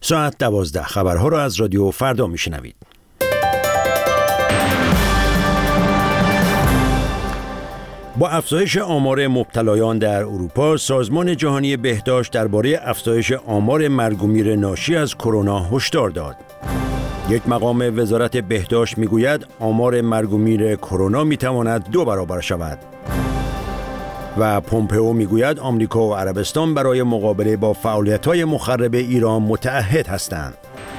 ساعت 12 خبرها را از رادیو فردا میشنوید. با افزایش آمار مبتلایان در اروپا، سازمان جهانی بهداشت درباره افزایش آمار مرگ و میر ناشی از کرونا هشدار داد. یک مقام وزارت بهداشت میگوید آمار مرگ و میر کرونا میتواند 2 برابر شود. و پومپئو میگوید آمریکا و عربستان برای مقابله با فعالیت‌های مخرب ایران متعهد هستند.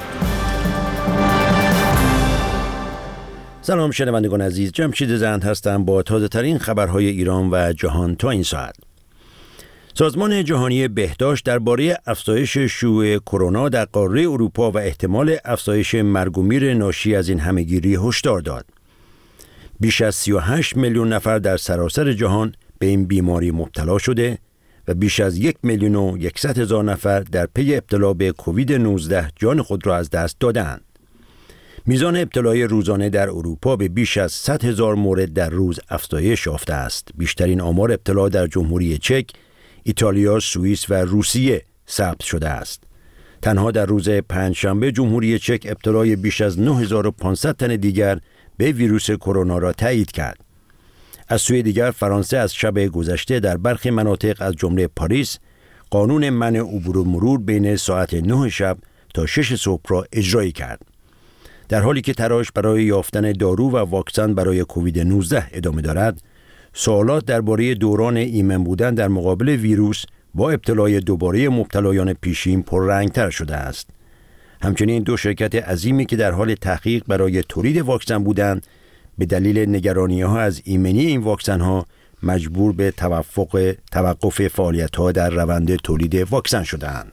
سلام شنوندگان عزیز، جمشید زند هستم با تازه ترین خبرهای ایران و جهان تا این ساعت. سازمان جهانی بهداشت درباره افزایش شیوع کرونا در قاره اروپا و احتمال افزایش مرگ و میر ناشی از این همهگیری هشدار داد. بیش از 38 میلیون نفر در سراسر جهان به این بیماری مبتلا شده و بیش از 1,100,000 نفر در پی ابتلا به کووید 19 جان خود را از دست دادند. میزان ابتلای روزانه در اروپا به بیش از 100,000 مورد در روز افزایش یافته است. بیشترین آمار ابتلا در جمهوری چک، ایتالیا، سوئیس و روسیه ثبت شده است. تنها در روز پنجشنبه جمهوری چک ابتلای بیش از 9500 تن دیگر به ویروس کرونا را تایید کرد. از سوی دیگر فرانسه از شب گذشته در برخی مناطق از جمله پاریس قانون منع عبور و مرور بین ساعت 9 شب تا 6 صبح را اجرایی کرد. در حالی که تلاش برای یافتن دارو و واکسن برای کووید 19 ادامه دارد، سوالات درباره دوران ایمن بودن در مقابل ویروس با ابتلای دوباره مبتلایان پیشین پررنگ‌تر شده است. همچنین 2 شرکت عظیمی که در حال تحقیق برای تولید واکسن بودند، به دلیل نگرانی‌ها از ایمنی این واکسن‌ها مجبور به توقف فعالیت‌ها در روند تولید واکسن شدند.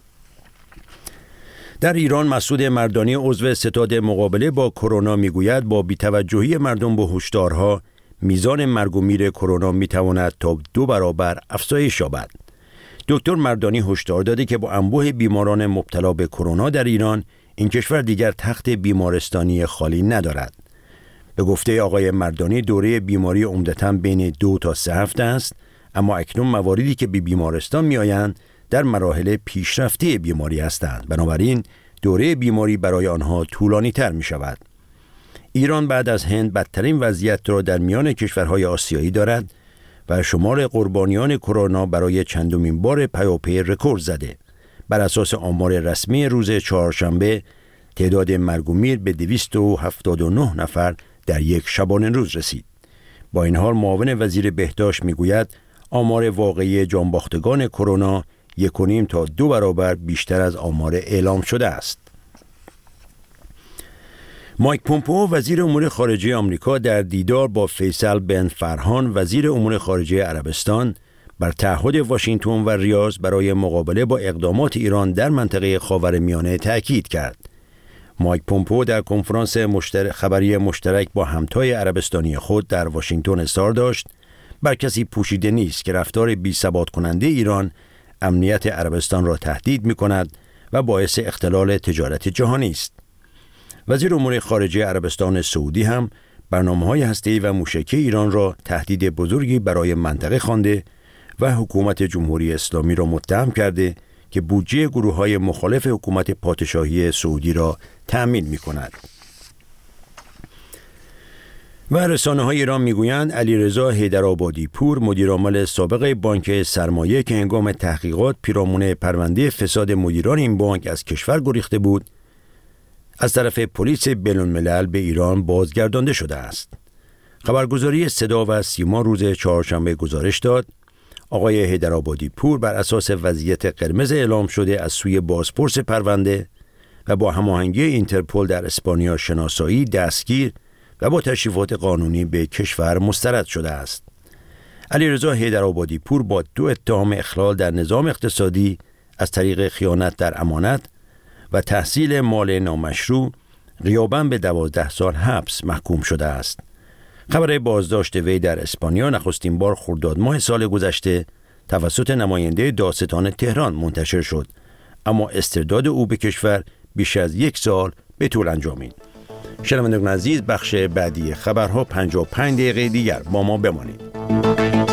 در ایران مسعود مردانی عضو ستاد مقابله با کرونا میگوید با بی‌توجهی مردم به هشدارها میزان مرگ و میر کرونا میتواند تا 2 برابر افزایش یابد. دکتر مردانی هشدار داده که با انبوه بیماران مبتلا به کرونا در ایران، این کشور دیگر تخت بیمارستانی خالی ندارد. به گفته آقای مردانی دوره بیماری عمدتاً بین 2 تا 3 هفته است، اما اکنون مواردی که به بیمارستان میآیند در مراحل پیشرفته بیماری هستند. بنابراین دوره بیماری برای آنها طولانی تر می شود. ایران بعد از هند بدترین وضعیت را در میان کشورهای آسیایی دارد و شمار قربانیان کرونا برای چندمین بار پیاپی رکورد زده. بر اساس آمار رسمی روز چهارشنبه تعداد مرگ و میر به 279 نفر در یک شبانه روز رسید. با این حال معاون وزیر بهداشت میگوید آمار واقعی جانباختگان کرونا 1.5 تا 2 برابر بیشتر از آمار اعلام شده است. مایک پومپئو وزیر امور خارجه آمریکا در دیدار با فیصل بن فرهان وزیر امور خارجه عربستان بر تعهد واشنگتن و ریاض برای مقابله با اقدامات ایران در منطقه خاورمیانه تأکید کرد. مایک پومپئو در کنفرانس خبری مشترک با همتای عربستانی خود در واشنگتن اصرار داشت بر کسی پوشیده نیست که رفتار بی‌ثبات کننده ایران امنیت عربستان را تهدید می‌کند و باعث اختلال تجارت جهانی است. وزیر امور خارجه عربستان سعودی هم برنامه‌های هسته‌ای و موشکی ایران را تهدید بزرگی برای منطقه خوانده و حکومت جمهوری اسلامی را متهم کرده که بودجه گروه‌های مخالف حکومت پادشاهی سعودی را تأمین می‌کند. و رسانه‌های ایران میگویند علیرضا حیدرآبادی پور مدیرعامل سابق بانک سرمایه که هنگام تحقیقات پیرامون پرونده فساد مدیران این بانک از کشور گریخته بود، از طرف پلیس بین‌الملل به ایران بازگردانده شده است. خبرگزاری صدا و سیما روز چهارشنبه گزارش داد آقای حیدرآبادی پور بر اساس وضعیت قرمز اعلام شده از سوی بازپرس پرونده و با هماهنگی اینترپل در اسپانیا شناسایی، دستگیر و با تشریفات قانونی به کشور مسترد شده است. علیرضا حیدرآبادی پور با 2 اتهام اخلال در نظام اقتصادی از طریق خیانت در امانت و تحصیل مال نامشروع غیاباً به 12 سال حبس محکوم شده است. خبر بازداشت وی در اسپانیا نخستین بار خرداد ماه سال گذشته توسط نماینده دادستان تهران منتشر شد، اما استرداد او به کشور بیش از 1 سال به طول انجامید. شنوندگان عزیز، بخش بعدی خبرها 55 دقیقه دیگر با ما بمانید.